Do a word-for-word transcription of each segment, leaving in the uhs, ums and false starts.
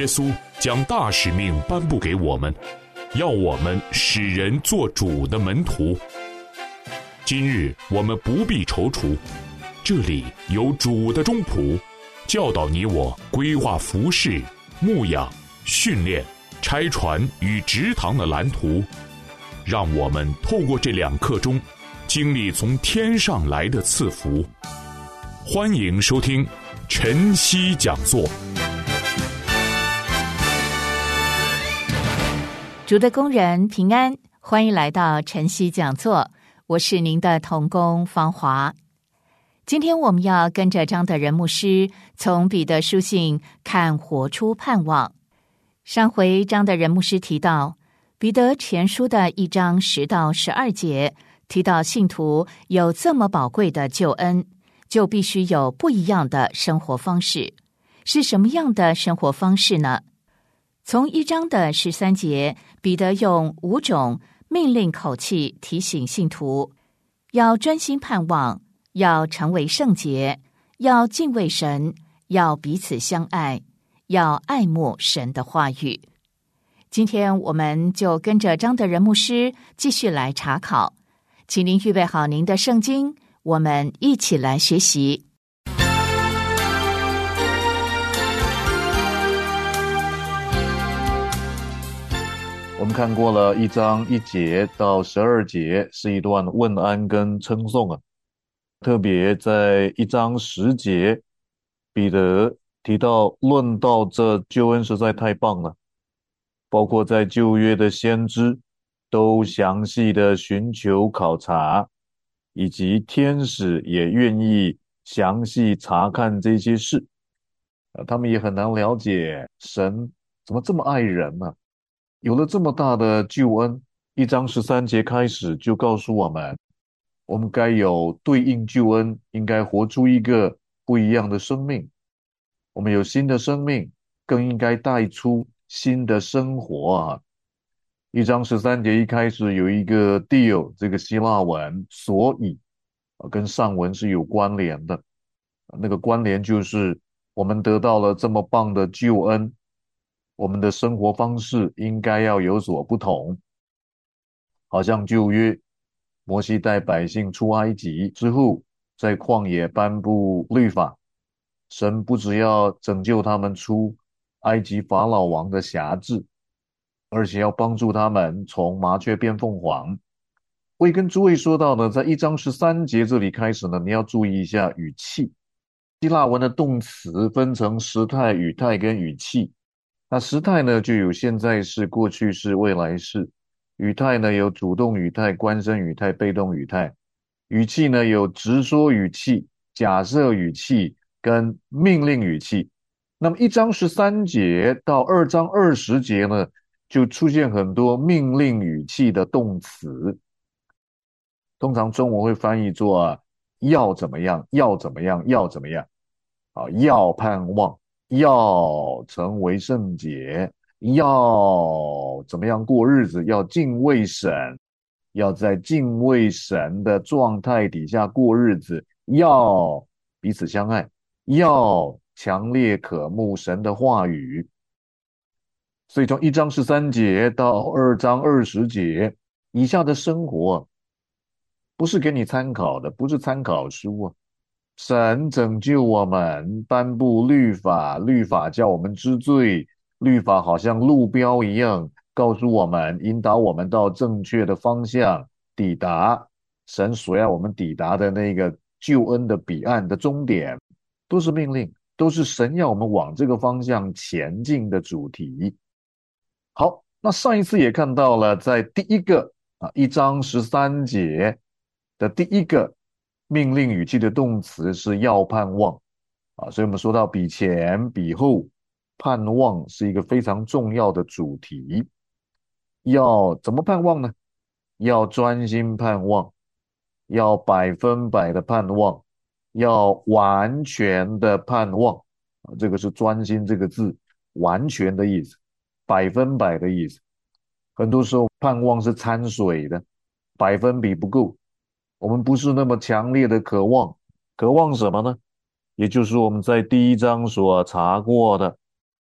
稣将大使命颁布给我们，要我们使人做主的门徒。今日我们不必踌躇，这里有主的中仆，教导你我规划服事、牧养、训练、拆船与植堂的蓝图，让我们透过这两刻钟，经历从天上来的赐福。欢迎收听晨曦讲座。 主的工人平安，欢迎来到晨曦讲座，我是您的同工芳华。今天我们要跟着张德仁牧师从彼得书信看活出盼望。上回张德仁牧师提到彼得前书的一章十到十二节，提到信徒有这么宝贵的救恩，就必须有不一样的生活方式。是什么样的生活方式呢？从一章的十三节，彼得用五种命令口气提醒信徒，要专心盼望，要成为圣洁，要敬畏神，要彼此相爱，要爱慕神的话语。今天我们就跟着张德仁牧师继续来查考，请您预备好您的圣经，我们一起来学习。 我们看过了一章一节到十二节，是一段问安跟称颂啊。特别在一章十节，彼得提到论到这救恩实在太棒了，包括在旧约的先知都详细的寻求考察，以及天使也愿意详细查看这些事。他们也很难了解神怎么这么爱人呢、啊？有了这么大的救恩，一章十三节开始就告诉我们，我们该有对应救恩，应该活出一个不一样的生命。我们有新的生命，更应该带出新的生活啊。一章十三节一开始有一个 deal， 这个希腊文，所以跟上文是有关联的。那个关联就是我们得到了这么棒的救恩，我们的生活方式应该要有所不同。好像旧约，摩西带百姓出埃及之后，在旷野颁布律法，神不只要拯救他们出埃及法老王的辖制，而且要帮助他们从麻雀变凤凰。我也跟诸位说到呢，在一章十三节这里开始呢，你要注意一下语气。希腊文的动词分成时态、语态跟语气。那时态呢，就有现在式、过去式、未来式。语态呢，有主动语态、关声语态、被动语态。语气呢，有直说语气、假设语气跟命令语气。那么一章十三节到二章二十节呢，就出现很多命令语气的动词。通常中文会翻译作啊，要怎么样，要怎么样，要怎么样。啊，要盼望，要成为圣洁，要怎么样过日子，要敬畏神，要在敬畏神的状态底下过日子，要彼此相爱，要强烈渴慕神的话语。所以从一章十三节到二章二十节以下的生活，不是给你参考的，不是参考书啊。神拯救我们，颁布律法，律法叫我们知罪，律法好像路标一样，告诉我们，引导我们到正确的方向，抵达神所要我们抵达的那个救恩的彼岸的终点。都是命令，都是神要我们往这个方向前进的主题。好，那上一次也看到了，在第一个啊一章十三节的第一个命令语气的动词是要盼望啊，所以我们说到比前比后，盼望是一个非常重要的主题。要怎么盼望呢？要专心盼望，要百分百的盼望，要完全的盼望啊，这个是专心这个字完全的意思，百分百的意思。很多时候盼望是掺水的，百分比不够，我们不是那么强烈的渴望。渴望什么呢？也就是我们在第一章所查过的，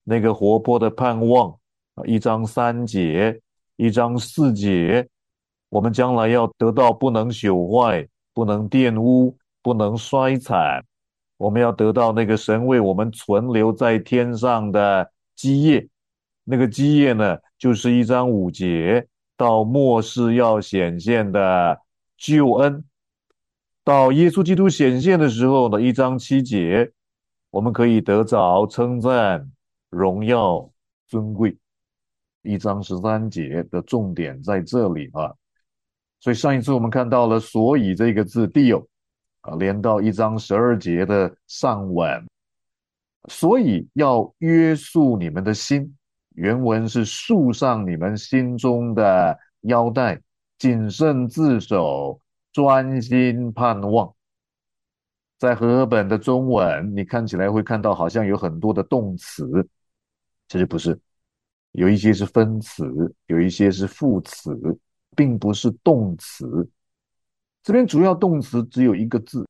那个活泼的盼望，一章三节，一章四节，我们将来要得到不能朽坏，不能玷污，不能衰残，我们要得到那个神为我们存留在天上的基业。那个基业呢，就是一章五节到末世要显现的救恩。到耶稣基督显现的时候呢，一章七节，我们可以得着称赞、荣耀、尊贵。一章十三节的重点在这里啊。所以上一次我们看到了所以这个字 deal 啊，连到一章十二节的上文，所以要约束你们的心，原文是束上你们心中的腰带，谨慎自守，专心盼望。在和合本的中文，你看起来会看到好像有很多的动词，其实不是，有一些是分词，有一些是副词，并不是动词。这边主要动词只有一个字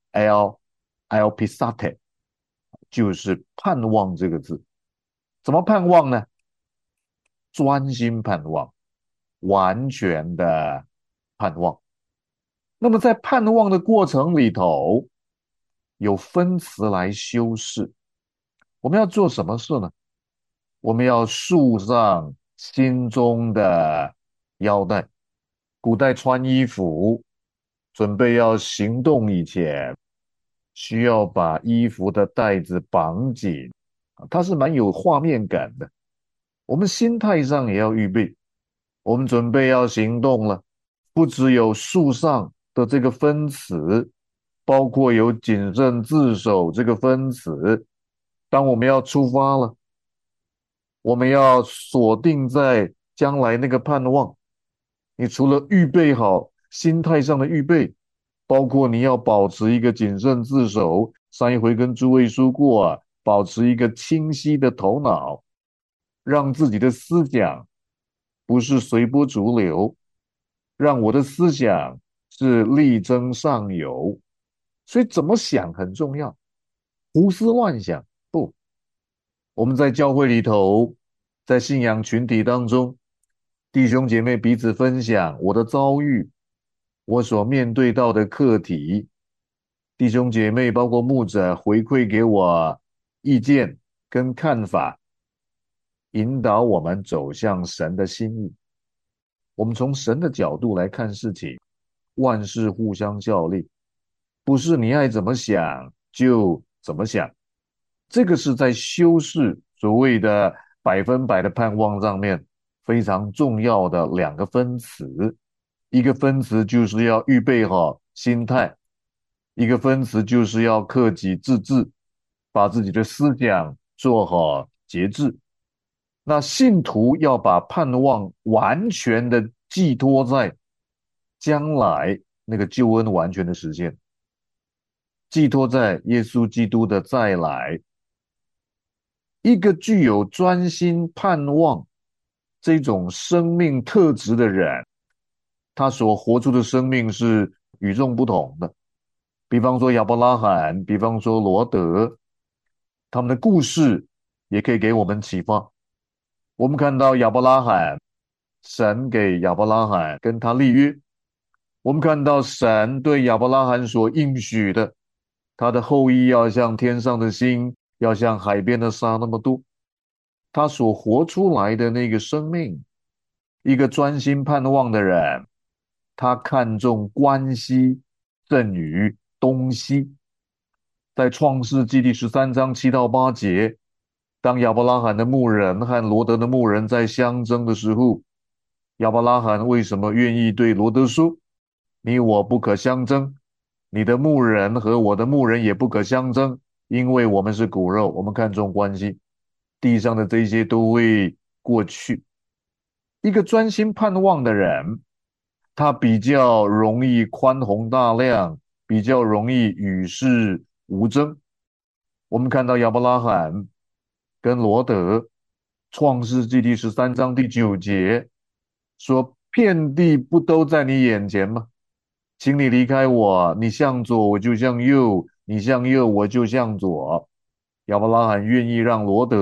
，l elpisate， 就是盼望这个字。怎么盼望呢？专心盼望，完全的盼望。那么在盼望的过程里头，有分词来修饰。我们要做什么事呢？我们要束上心中的腰带。古代穿衣服，准备要行动以前，需要把衣服的带子绑紧，它是蛮有画面感的。我们心态上也要预备，我们准备要行动了，不只有束上的这个分词，包括有谨慎自守这个分词。当我们要出发了，我们要锁定在将来那个盼望。你除了预备好心态上的预备，包括你要保持一个谨慎自守，上一回跟诸位说过啊，保持一个清晰的头脑，让自己的思想不是随波逐流，让我的思想是力争上游。所以怎么想很重要，胡思乱想不。我们在教会里头，在信仰群体当中，弟兄姐妹彼此分享我的遭遇，我所面对到的课题，弟兄姐妹包括牧者回馈给我意见跟看法，引导我们走向神的心意。我们从神的角度来看事情，万事互相效力，不是你爱怎么想就怎么想。这个是在修饰所谓的百分百的盼望上面非常重要的两个分词。一个分词就是要预备好心态，一个分词就是要克己自制，把自己的思想做好节制。那信徒要把盼望完全的寄托在将来那个救恩完全的实现，寄托在耶稣基督的再来。一个具有专心盼望这种生命特质的人，他所活出的生命是与众不同的。比方说亚伯拉罕，比方说罗德，他们的故事也可以给我们启发。我们看到亚伯拉罕，神给亚伯拉罕跟他立约，我们看到神对亚伯拉罕所应许的，他的后裔要像天上的星，要像海边的沙那么多。他所活出来的那个生命，一个专心盼望的人，他看重关系胜于东西。在创世纪第十三章七到八节，当亚伯拉罕的牧人和罗德的牧人在相争的时候，亚伯拉罕为什么愿意对罗德说，你我不可相争，你的牧人和我的牧人也不可相争，因为我们是骨肉，我们看重关系，地上的这些都会过去。一个专心盼望的人，他比较容易宽宏大量，比较容易与世无争。我们看到亚伯拉罕跟罗德，创世纪第十三章第九节说，遍地不都在你眼前吗？请你离开我，你向左我就向右，你向右我就向左。亚伯拉罕愿意让罗德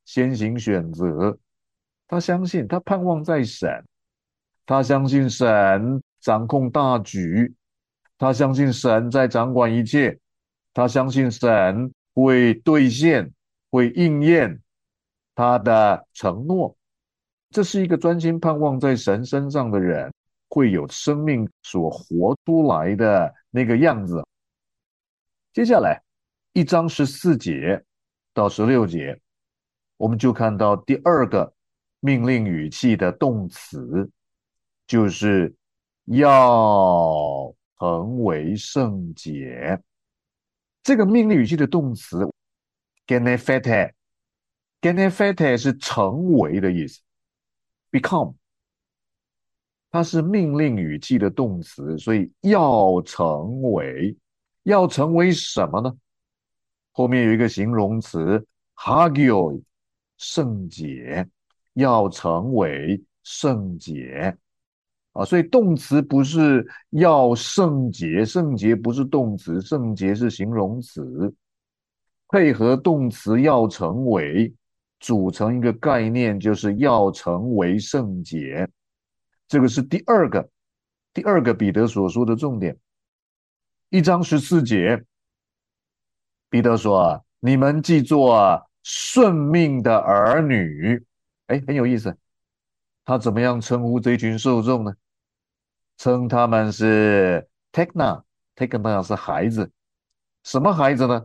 先行选择，他相信，他盼望在神，他相信神掌控大局，他相信神在掌管一切，他相信神会兑现，会应验他的承诺。这是一个专心盼望在神身上的人会有生命所活出来的那个样子。接下来一章十四节到十六节，我们就看到第二个命令语气的动词，就是要成为圣洁。这个命令语气的动词 genephete genephete 是成为的意思， become 它是命令语气的动词，所以要成为，要成为什么呢？后面有一个形容词 hagio 圣洁，要成为圣洁啊，所以动词不是要圣洁，圣洁不是动词，圣洁是形容词，配合动词要成为，组成一个概念，就是要成为圣洁。这个是第二个，第二个彼得所说的重点。一章十四节，彼得说啊，你们既做顺命的儿女，哎，很有意思。他怎么样称呼这群受众呢？称他们是 tekna tekna 是孩子，什么孩子呢？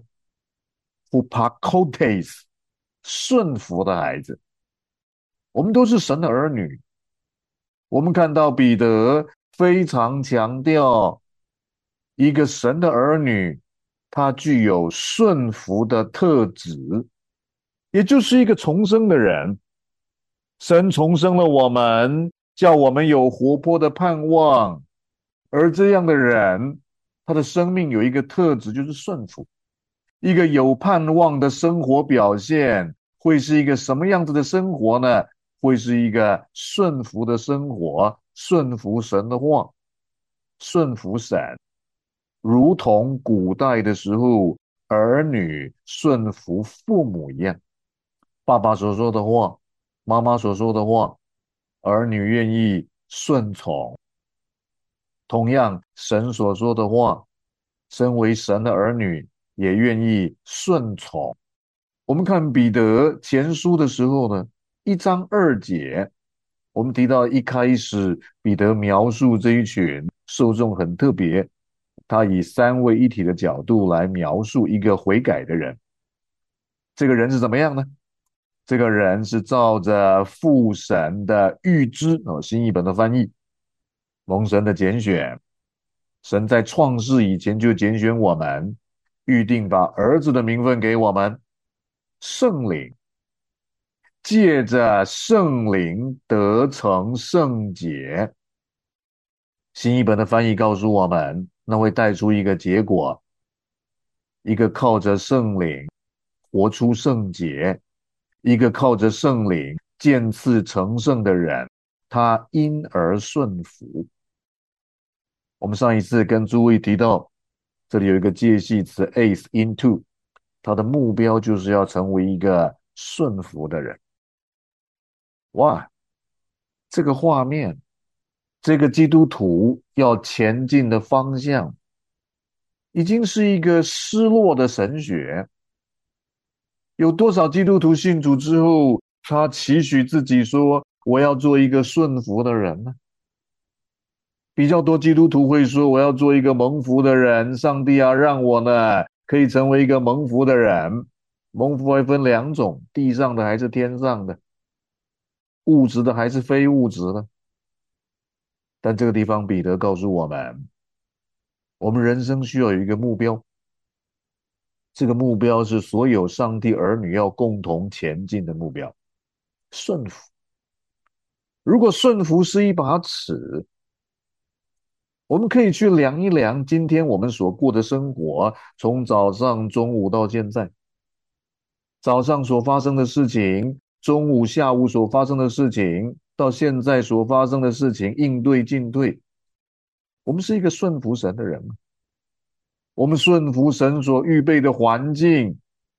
hupakotes 顺服的孩子。我们都是神的儿女。我们看到彼得非常强调一个神的儿女，他具有顺服的特质，也就是一个重生的人。神重生了我们，叫我们有活泼的盼望，而这样的人，他的生命有一个特质，就是顺服。一个有盼望的生活表现会是一个什么样子的生活呢？会是一个顺服的生活，顺服神的话，顺服神，如同古代的时候儿女顺服父母一样，爸爸所说的话，妈妈所说的话，儿女愿意顺从。同样，神所说的话，身为神的儿女也愿意顺从。我们看彼得前书的时候呢，一章二节，我们提到一开始彼得描述这一群受众很特别，他以三位一体的角度来描述一个悔改的人。这个人是怎么样呢？这个人是照着父神的预知，哦，新译本的翻译，蒙神的拣选，神在创世以前就拣选我们，预定把儿子的名分给我们，圣灵借着圣灵得成圣洁。新译本的翻译告诉我们，那会带出一个结果，一个靠着圣灵活出圣洁，一个靠着圣灵渐次成圣的人，他因而顺服。我们上一次跟诸位提到，这里有一个介系词 ace into， 他的目标就是要成为一个顺服的人。哇，这个画面，这个基督徒要前进的方向，已经是一个失落的神学。有多少基督徒信主之后，他期许自己说，我要做一个顺服的人呢？比较多基督徒会说，我要做一个蒙福的人，上帝啊，让我呢可以成为一个蒙福的人。蒙福还分两种，地上的还是天上的，物质的还是非物质的。但这个地方彼得告诉我们，我们人生需要有一个目标，这个目标是所有上帝儿女要共同前进的目标，顺服。如果顺服是一把尺，我们可以去量一量今天我们所过的生活，从早上、中午到现在，早上所发生的事情，中午、下午所发生的事情，到现在所发生的事情，应对进退。我们是一个顺服神的人吗？我们顺服神所预备的环境，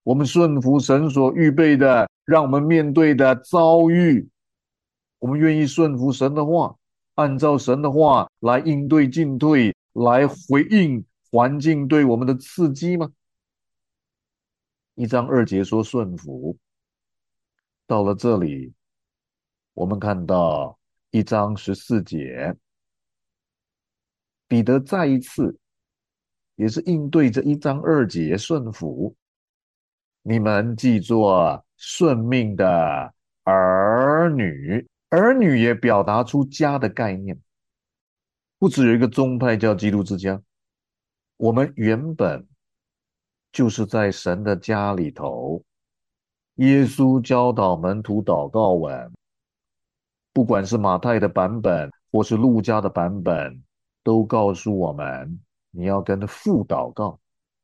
我们顺服神所预备的，让我们面对的遭遇，我们愿意顺服神的话，按照神的话来应对进退，来回应环境对我们的刺激吗？一章二节说顺服，到了这里，我们看到一章十四节，彼得再一次也是应对着一章二节顺服，你们既做顺命的儿女，儿女也表达出家的概念，不只有一个宗派叫基督之家，我们原本就是在神的家里头。耶稣教导门徒祷告文，不管是马太的版本或是路加的版本，都告诉我们你要跟父祷告。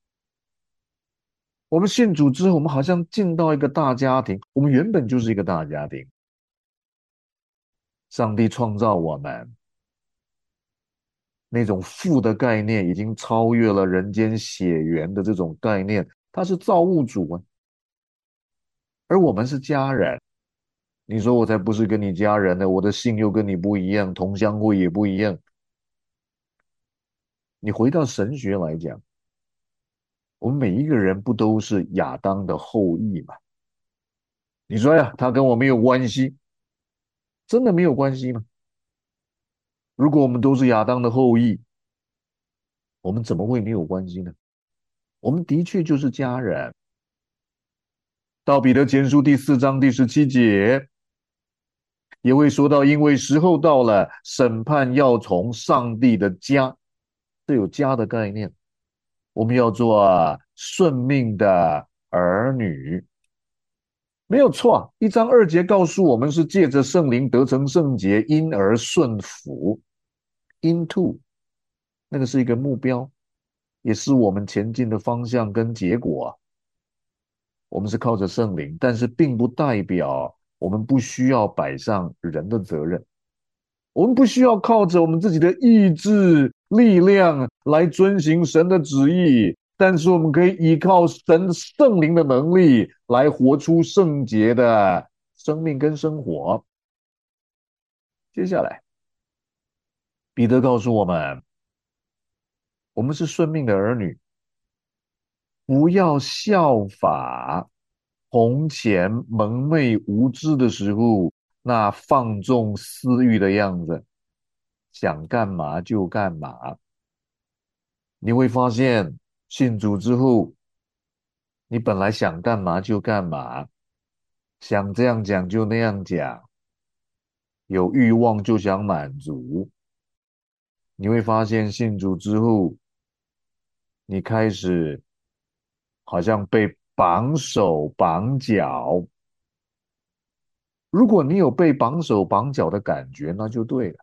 我们信主之后，我们好像进到一个大家庭，我们原本就是一个大家庭。上帝创造我们，那种父的概念已经超越了人间血缘的这种概念，他是造物主啊，而我们是家人。你说我才不是跟你家人呢，我的姓又跟你不一样，同乡会也不一样。你回到神学来讲，我们每一个人不都是亚当的后裔吗？你说呀，他跟我没有关系，真的没有关系吗？如果我们都是亚当的后裔，我们怎么会没有关系呢？我们的确就是家人。到彼得前书第四章第十七节，也会说到，因为时候到了，审判要从上帝的家，这有家的概念。我们要做顺命的儿女，没有错。一章二节告诉我们是借着圣灵得成圣洁，因而顺服 into， 那个是一个目标，也是我们前进的方向跟结果。我们是靠着圣灵，但是并不代表我们不需要摆上人的责任，我们不需要靠着我们自己的意志力量来遵行神的旨意，但是我们可以依靠神圣灵的能力来活出圣洁的生命跟生活。接下来彼得告诉我们，我们是顺命的儿女，不要效法从前蒙昧无知的时候那放纵私欲的样子，想干嘛就干嘛。你会发现信主之后，你本来想干嘛就干嘛，想这样讲就那样讲，有欲望就想满足。你会发现信主之后，你开始好像被绑手绑脚。如果你有被绑手绑脚的感觉，那就对了。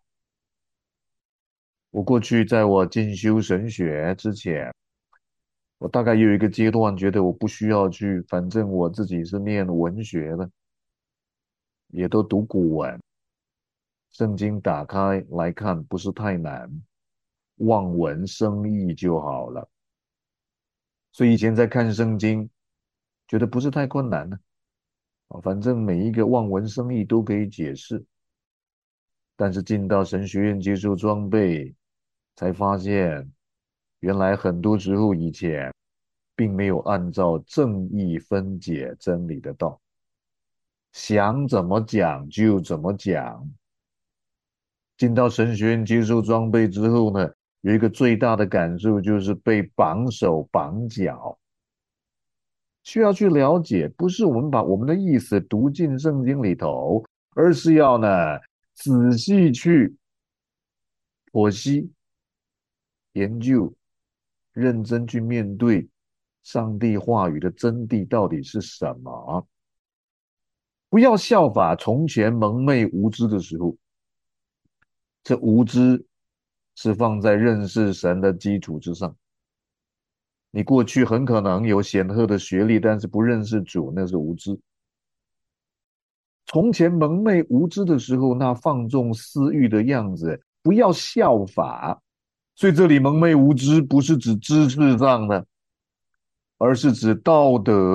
我过去在我进修神学之前，我大概有一个阶段觉得我不需要去，反正我自己是念文学的，也都读古文，圣经打开来看不是太难，望文生义就好了。所以以前在看圣经，觉得不是太困难呢，反正每一个望文生义都可以解释。但是进到神学院接受装备，才发现原来很多时候以前并没有按照正义分解真理的道，想怎么讲就怎么讲。进到神学院接受装备之后呢，有一个最大的感受就是被绑手绑脚。需要去了解，不是我们把我们的意思读进圣经里头，而是要呢仔细去剖析、研究、认真去面对上帝话语的真谛到底是什么。不要效法从前蒙昧无知的时候，这无知是放在认识神的基础之上。你过去很可能有显赫的学历，但是不认识主，那是无知。从前蒙昧无知的时候，那放纵私欲的样子，不要效法。所以这里蒙昧无知不是指知识上的，而是指道德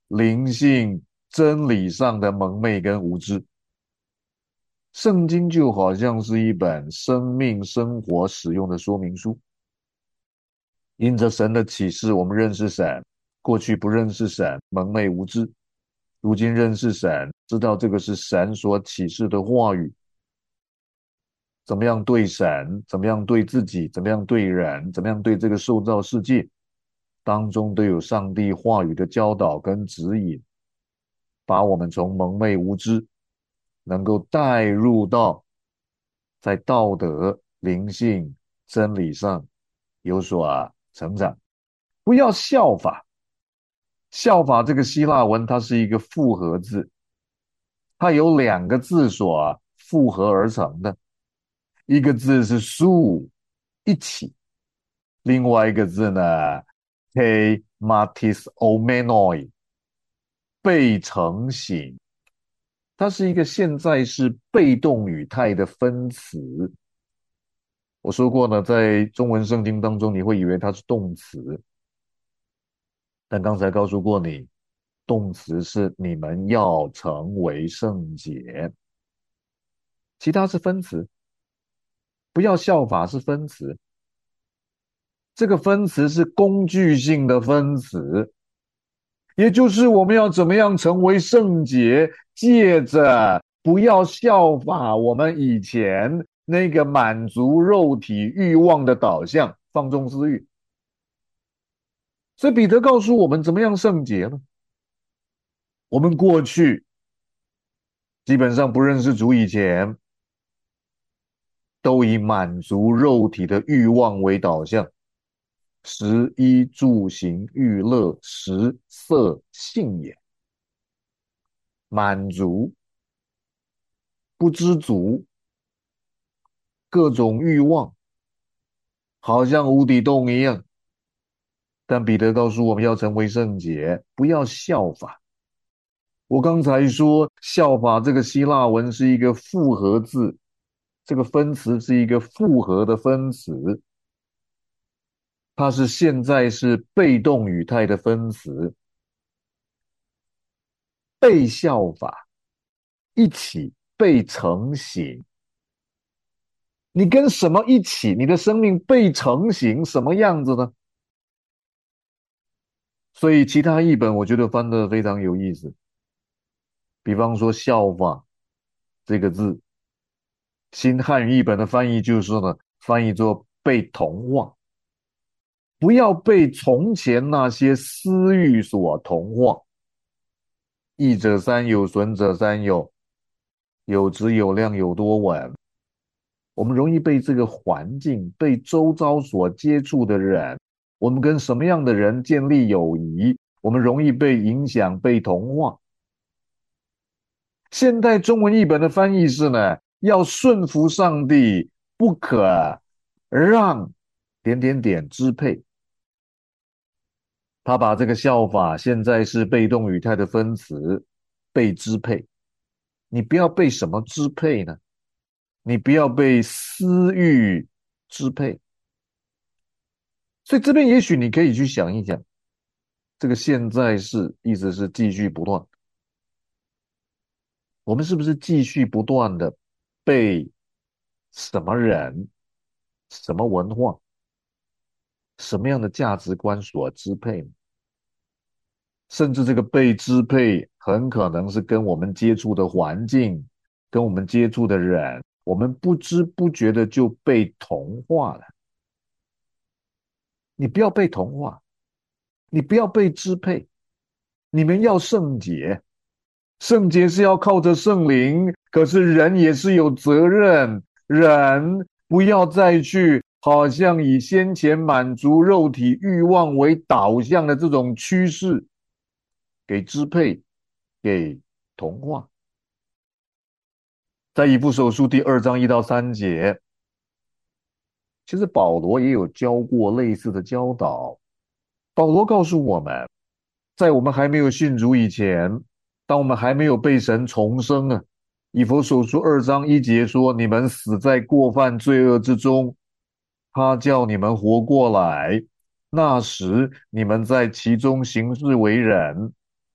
灵性、真理上的蒙昧跟无知。圣经就好像是一本生命生活使用的说明书。因着神的启示，我们认识神。过去不认识神，蒙昧无知；如今认识神，知道这个是神所启示的话语。怎么样对神，怎么样对自己，怎么样对人，怎么样对这个受造世界，当中都有上帝话语的教导跟指引，把我们从蒙昧无知能够带入到在道德、灵性、真理上有所成长。不要效法。效法这个希腊文，它是一个复合字，它由两个字所复合而成的，一个字是素，一起，另外一个字呢 te matis omenoi， 被成型。它是一个现在式被动语态的分词。我说过呢，在中文圣经当中，你会以为它是动词，但刚才告诉过你，动词是你们要成为圣洁，其他是分词。不要效法是分词，这个分词是工具性的分词，也就是我们要怎么样成为圣洁，借着不要效法我们以前那个满足肉体欲望的导向，放纵私欲。所以彼得告诉我们怎么样圣洁呢？我们过去基本上不认识主以前，都以满足肉体的欲望为导向，食衣住行娱乐食色性也，满足不知足，各种欲望好像无底洞一样。但彼得告诉我们要成为圣洁，不要效法。我刚才说效法这个希腊文是一个复合字，这个分词是一个复合的分词，它是现在是被动语态的分词。被效法，一起被成型。你跟什么一起？你的生命被成型什么样子呢？所以其他译本我觉得翻得非常有意思。比方说效法这个字，新汉语译本的翻译就是呢，翻译作被同化。不要被从前那些私欲所同化。益者三有，损者三有，有质有量有多稳。我们容易被这个环境，被周遭所接触的人，我们跟什么样的人建立友谊，我们容易被影响，被同化。现代中文译本的翻译是呢，要顺服上帝，不可让点点点支配。他把这个效法现在是被动语态的分词，被支配。你不要被什么支配呢？你不要被私欲支配。所以这边也许你可以去想一想，这个现在式意思是继续不断。我们是不是继续不断的被什么人、什么文化、什么样的价值观所支配呢？甚至这个被支配很可能是跟我们接触的环境，跟我们接触的人，我们不知不觉的就被同化了。你不要被同化，你不要被支配，你们要圣洁。圣洁是要靠着圣灵，可是人也是有责任，人不要再去好像以先前满足肉体欲望为导向的这种趋势给支配，给同化。在以弗所书第二章一到三节，其实保罗也有教过类似的教导。保罗告诉我们，在我们还没有信主以前，当我们还没有被神重生啊，以弗所书二章一节说，你们死在过犯罪恶之中，他叫你们活过来，那时你们在其中行事为人，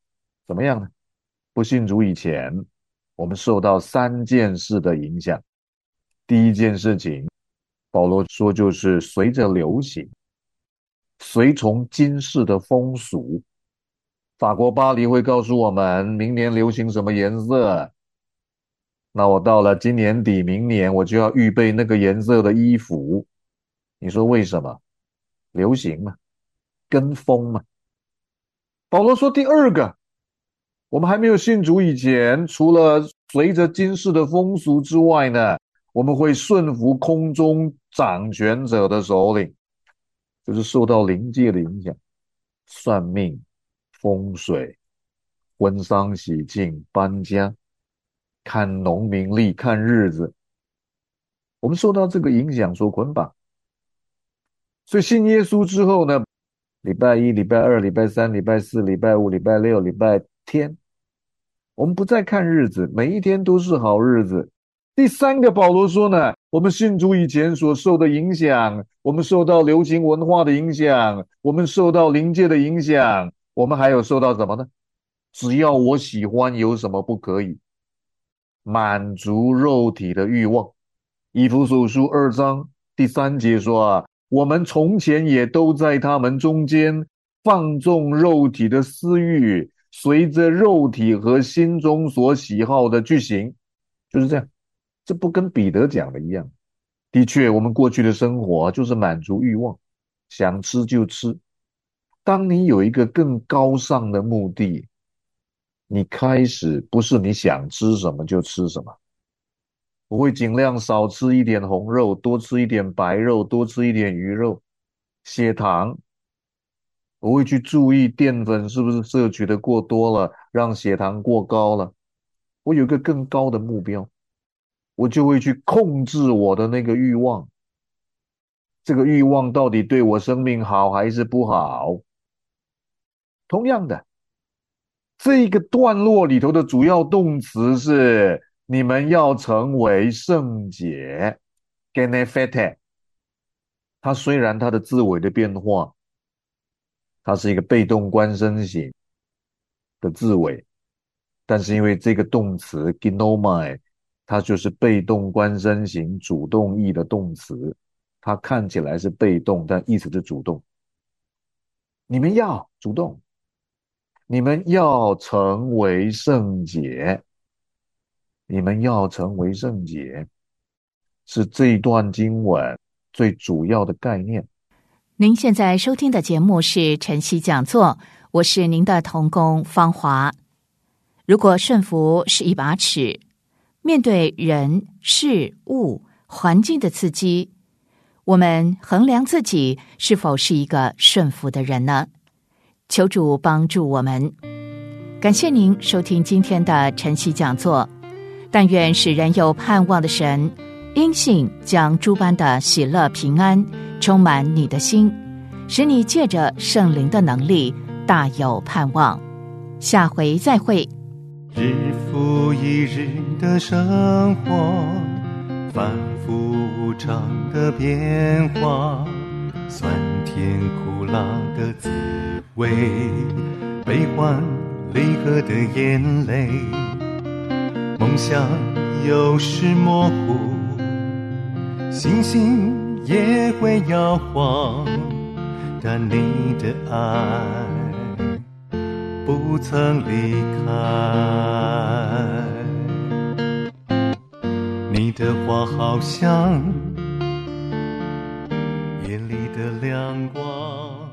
怎么样呢？不信主以前，我们受到三件事的影响。第一件事情，保罗说就是随着流行，随从今世的风俗。法国巴黎会告诉我们明年流行什么颜色，那我到了今年底明年我就要预备那个颜色的衣服。你说为什么？流行嘛，跟风嘛。保罗说第二个，我们还没有信主以前，除了随着今世的风俗之外呢，我们会顺服空中掌权者的首领，就是受到灵界的影响，算命、风水、婚丧喜庆、搬家，看农民历、看日子，我们受到这个影响所捆绑。所以信耶稣之后呢，礼拜一、礼拜二、礼拜三、礼拜四、礼拜五、礼拜六、礼拜天，我们不再看日子，每一天都是好日子。第三个，保罗说呢，我们信主以前所受的影响，我们受到流行文化的影响，我们受到灵界的影响，我们还有受到什么呢？只要我喜欢，有什么不可以？满足肉体的欲望。以弗所书二章第三节说啊，我们从前也都在他们中间放纵肉体的私欲，随着肉体和心中所喜好的去行。就是这样，这不跟彼得讲的一样。的确，我们过去的生活就是满足欲望，想吃就吃。当你有一个更高尚的目的，你开始不是你想吃什么就吃什么。我会尽量少吃一点红肉，多吃一点白肉，多吃一点鱼肉。血糖，我会去注意淀粉是不是摄取的过多了，让血糖过高了。我有一个更高的目标，我就会去控制我的那个欲望。这个欲望到底对我生命好还是不好？同样的，这个段落里头的主要动词是你们要成为圣洁 genefete。 它虽然它的字尾的变化，它是一个被动关声型的字尾，但是因为这个动词 ginomai 它就是被动关声型主动义的动词，它看起来是被动，但意思是主动。你们要主动，你们要成为圣洁，你们要成为圣洁，是这一段经文最主要的概念。 您现在收听的节目是晨曦讲座，我是您的同工芳华。如果顺服是一把尺，面对人、事、物、环境的刺激，我们衡量自己是否是一个顺服的人呢？求主帮助我们。感谢您收听今天的晨曦讲座，但愿使人有盼望的神因信将诸般的喜乐平安充满你的心，使你借着圣灵的能力大有盼望。下回再会。 日复一日的生活，反复无常的变化，酸甜苦辣的滋味，悲欢离合的眼泪，梦想有时模糊，星星也会摇晃，但你的爱不曾离开。你的话好像夜里的亮光。